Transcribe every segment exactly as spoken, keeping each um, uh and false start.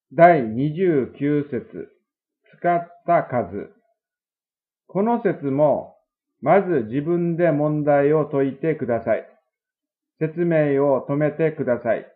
だいにじゅうきゅう節、使った数。この節も、まず自分で問題を解いてください。説明を止めてください。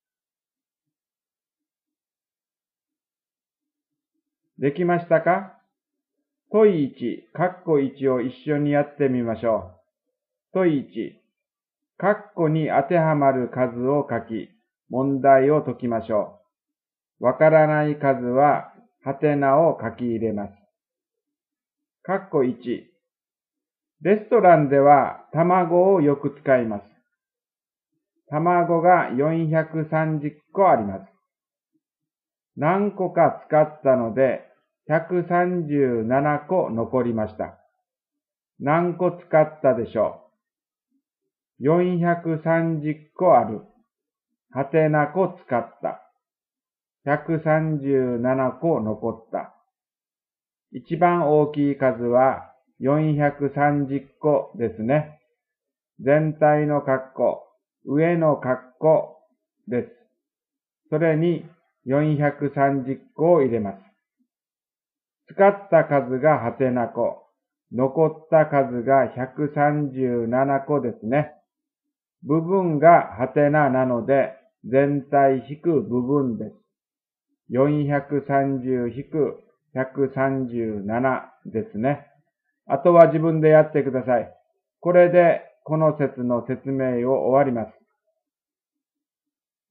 できましたか？問いいち、括弧いちを一緒にやってみましょう。問いいち、括弧に当てはまる数を書き、問題を解きましょう。わからない数は、はてなを書き入れます。括弧いち、レストランでは卵をよく使います。卵がよんひゃくさんじゅっこあります。何個か使ったので、ひゃくさんじゅうななこ残りました。何個使ったでしょう？よんひゃくさんじゅっこある。はてなこ使った。ひゃくさんじゅうななこ残った。一番大きい数はよんひゃくさんじゅっこですね。全体の括弧、上の括弧です。それによんひゃくさんじゅっこを入れます。使った数がはてなこ、残った数がひゃくさんじゅうななこですね。部分がはてななので、全体引く部分です。よんひゃくさんじゅう引くひゃくさんじゅうななですね。あとは自分でやってください。これでこの節の説明を終わります。